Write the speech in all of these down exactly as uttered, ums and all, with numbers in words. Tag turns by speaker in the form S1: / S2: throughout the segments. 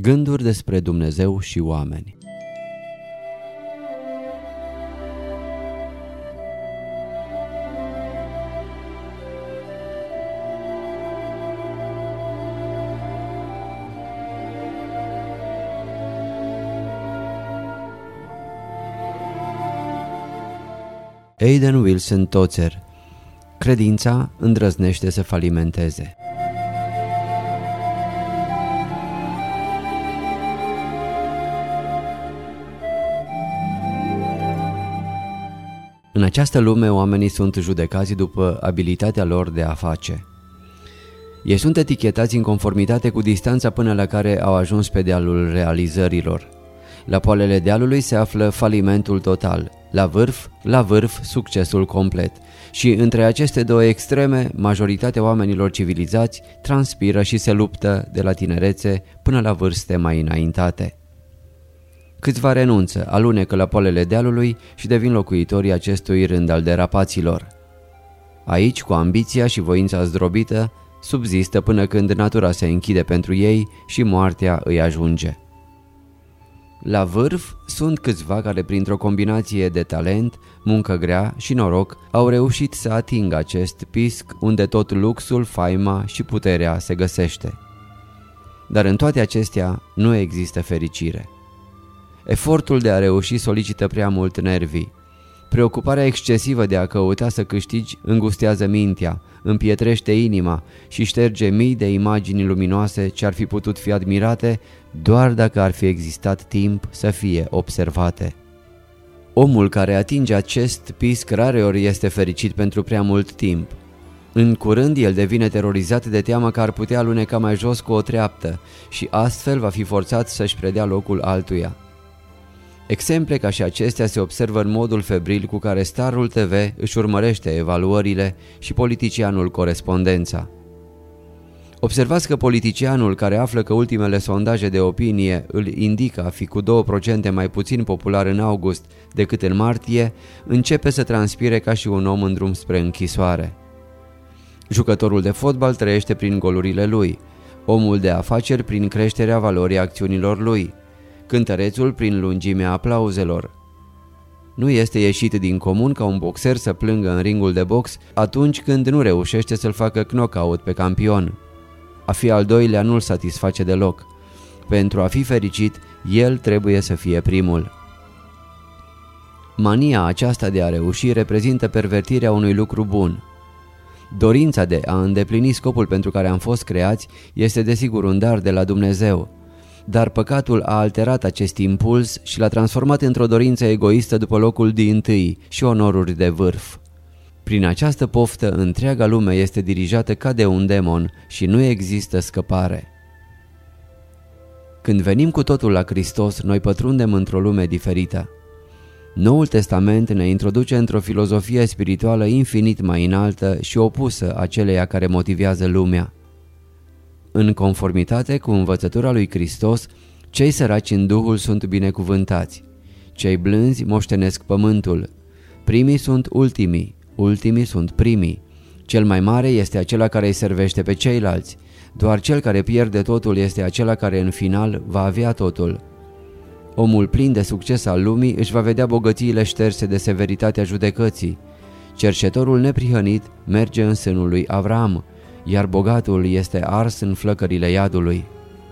S1: Gânduri despre Dumnezeu și oameni. Aidan Wilson Tozer. Credința îndrăznește să falimenteze. În această lume, oamenii sunt judecați după abilitatea lor de a face. Ei sunt etichetați în conformitate cu distanța până la care au ajuns pe dealul realizărilor. La poalele dealului se află falimentul total, la vârf, la vârf, succesul complet. Și între aceste două extreme, majoritatea oamenilor civilizați transpiră și se luptă de la tinerețe până la vârste mai înaintate. Câțiva renunță, alunecă la poalele dealului și devin locuitorii acestui rând al derapaților. Aici, cu ambiția și voința zdrobită, subzistă până când natura se închide pentru ei și moartea îi ajunge. La vârf sunt câțiva care, printr-o combinație de talent, muncă grea și noroc, au reușit să atingă acest pisc unde tot luxul, faima și puterea se găsește. Dar în toate acestea nu există fericire. Efortul de a reuși solicită prea mult nervii. Preocuparea excesivă de a căuta să câștigi îngustează mintea, împietrește inima și șterge mii de imagini luminoase ce ar fi putut fi admirate doar dacă ar fi existat timp să fie observate. Omul care atinge acest pisc rareori este fericit pentru prea mult timp. În curând el devine terorizat de teamă că ar putea aluneca mai jos cu o treaptă și astfel va fi forțat să-și predea locul altuia. Exemple ca și acestea se observă în modul febril cu care starul T V își urmărește evaluările și politicianul corespondența. Observați că politicianul care află că ultimele sondaje de opinie îl indică a fi cu două procente mai puțin popular în august decât în martie, începe să transpire ca și un om în drum spre închisoare. Jucătorul de fotbal trăiește prin golurile lui, omul de afaceri prin creșterea valorii acțiunilor lui, cântărețul prin lungimea aplauzelor. Nu este ieșit din comun ca un boxer să plângă în ringul de box atunci când nu reușește să-l facă knockout pe campion. A fi al doilea nu-l satisface deloc. Pentru a fi fericit, el trebuie să fie primul. Mania aceasta de a reuși reprezintă pervertirea unui lucru bun. Dorința de a îndeplini scopul pentru care am fost creați este desigur un dar de la Dumnezeu. Dar păcatul a alterat acest impuls și l-a transformat într-o dorință egoistă după locul dintâi și onoruri de vârf. Prin această poftă, întreaga lume este dirijată ca de un demon și nu există scăpare. Când venim cu totul la Hristos, noi pătrundem într-o lume diferită. Noul Testament ne introduce într-o filozofie spirituală infinit mai înaltă și opusă aceleia care motivează lumea. În conformitate cu învățătura lui Hristos, cei săraci în Duhul sunt binecuvântați, cei blânzi moștenesc pământul, primii sunt ultimii, ultimii sunt primii, cel mai mare este acela care îi servește pe ceilalți, doar cel care pierde totul este acela care în final va avea totul. Omul plin de succes al lumii își va vedea bogățiile șterse de severitatea judecății, cerșetorul neprihănit merge în sânul lui Avram, iar bogatul este ars în flăcările iadului.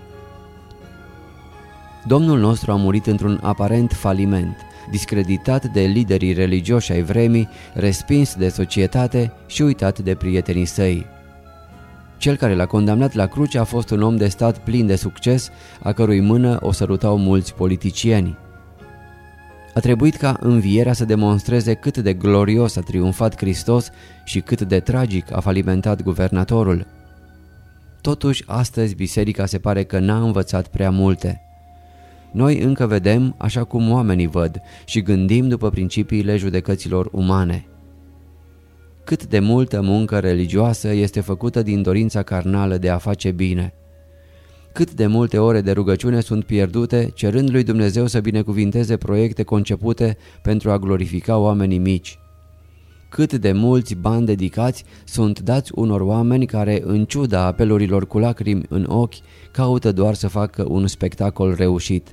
S1: Domnul nostru a murit într-un aparent faliment, discreditat de liderii religioși ai vremii, respins de societate și uitat de prietenii săi. Cel care l-a condamnat la cruce a fost un om de stat plin de succes, a cărui mână o sărutau mulți politicieni. A trebuit ca învierea să demonstreze cât de glorios a triumfat Hristos și cât de tragic a falimentat guvernatorul. Totuși, astăzi biserica se pare că n-a învățat prea multe. Noi încă vedem așa cum oamenii văd și gândim după principiile judecăților umane. Cât de multă muncă religioasă este făcută din dorința carnală de a face bine. Cât de multe ore de rugăciune sunt pierdute cerând lui Dumnezeu să binecuvinteze proiecte concepute pentru a glorifica oamenii mici. cât de mulți bani dedicați sunt dați unor oameni care, în ciuda apelurilor cu lacrimi în ochi, caută doar să facă un spectacol reușit.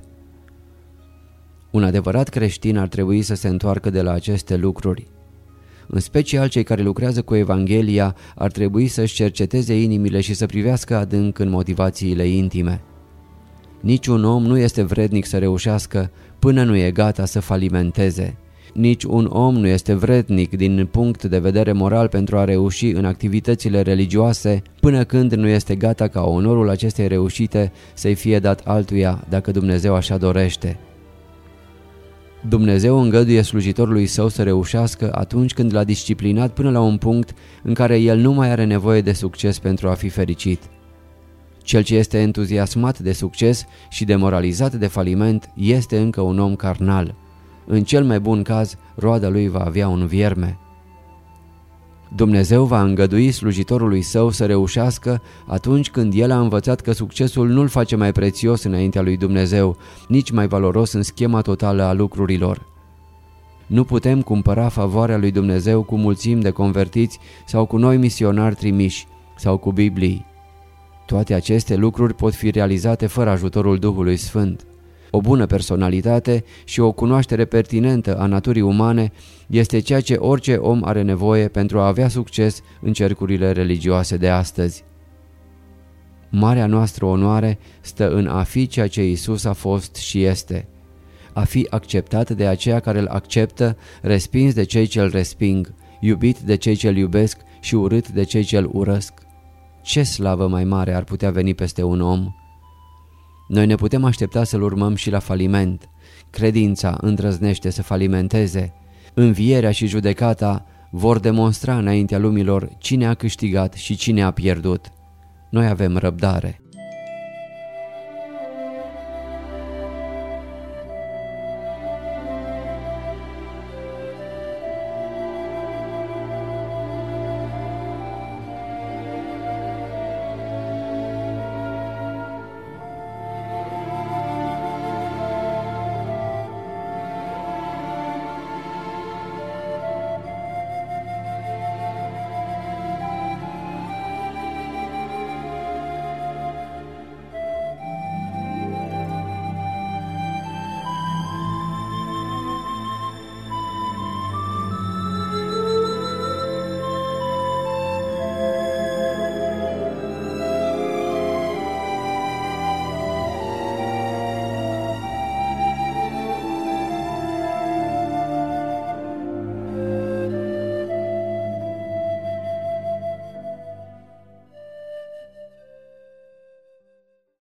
S1: Un adevărat creștin ar trebui să se întoarcă de la aceste lucruri. În special cei care lucrează cu Evanghelia ar trebui să-și cerceteze inimile și să privească adânc în motivațiile intime. Niciun om nu este vrednic să reușească până nu e gata să falimenteze. Nici un om nu este vrednic din punct de vedere moral pentru a reuși în activitățile religioase până când nu este gata ca onorul acestei reușite să-i fie dat altuia dacă Dumnezeu așa dorește. Dumnezeu îngăduie slujitorului său să reușească atunci când l-a disciplinat până la un punct în care el nu mai are nevoie de succes pentru a fi fericit. Cel ce este entuziasmat de succes și demoralizat de faliment este încă un om carnal. În cel mai bun caz, roada lui va avea un vierme. Dumnezeu va îngădui slujitorului său să reușească atunci când el a învățat că succesul nu-l face mai prețios înaintea lui Dumnezeu, nici mai valoros în schema totală a lucrurilor. Nu putem cumpăra favoarea lui Dumnezeu cu mulțimi de convertiți sau cu noi misionari trimiși sau cu Biblii. Toate aceste lucruri pot fi realizate fără ajutorul Duhului Sfânt. O bună personalitate și o cunoaștere pertinentă a naturii umane este ceea ce orice om are nevoie pentru a avea succes în cercurile religioase de astăzi. Marea noastră onoare stă în a fi ceea ce Iisus a fost și este, a fi acceptat de aceia care îl acceptă, respins de cei ce îl resping, iubit de cei ce îl iubesc și urât de cei ce îl urăsc. Ce slavă mai mare ar putea veni peste un om? Noi ne putem aștepta să-l urmăm și la faliment. Credința îndrăznește să falimenteze. Învierea și judecata vor demonstra înaintea lumilor cine a câștigat și cine a pierdut. Noi avem răbdare.